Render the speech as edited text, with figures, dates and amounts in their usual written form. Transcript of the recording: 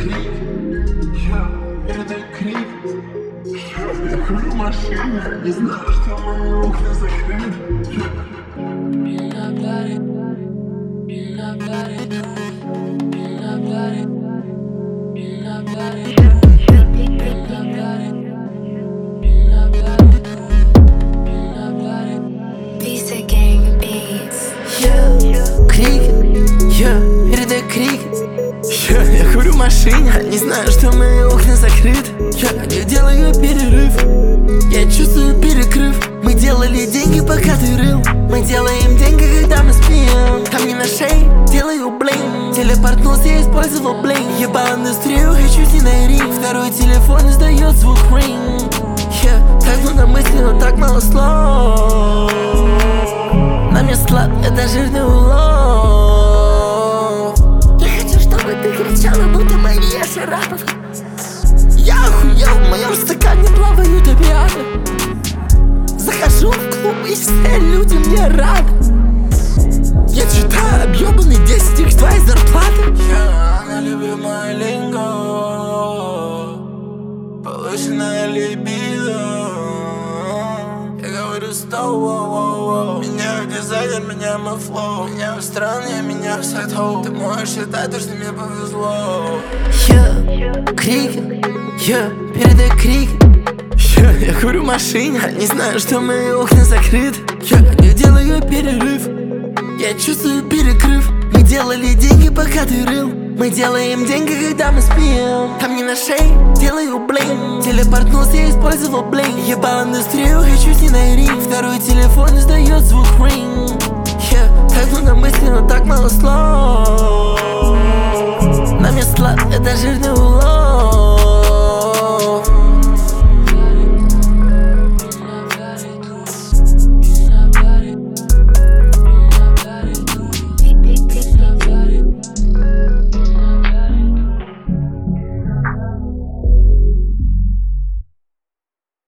крик, передай крик. Я курю в машине, не знаю, что мои окна закрыты. Крик, передай крик. Я курю в машине, не знаю, что мои окна закрыты. Я делаю перерыв, я чувствую перекрыв. Мы делали деньги, пока ты рыл. Мы делаем деньги, когда мы спим. Там не на шее, делаю блин. Телепортнулся, я использовал блин. Ебал индустрию, хочу с ней на ринг. Второй телефон издает звук ринг. Так много мыслей, но так мало слов. На мне это жирный улов. Я хочу, чтобы ты кричала, будто Мария Шарапова. Я охуел, в моем стакане плавают опиаты. Захожу в клуб, и все люди мне рады. Я читаю объебанный 10x твоей зарплаты. Она любимая линго, повышенная либидо. Я говорю стоу, меня дизайнер, меня мой флоу. Меня в стране, меня в сайт-хоу. Ты можешь считать, то, что мне повезло. Крик, передай крик. Я курю в машине, не знаю, что мои окна закрыты. Я делаю перерыв, я чувствую перекрыв. Мы делали деньги, пока ты рыл. Мы делаем деньги, когда мы спим. Там не на шее, делаю блин. Телепортнулся, я использовал блин. Ебал индустрию, хочу с ней на ринг. Второй телефон издает звук ринг. Так много мыслей, но так мало слов. На мне это жирный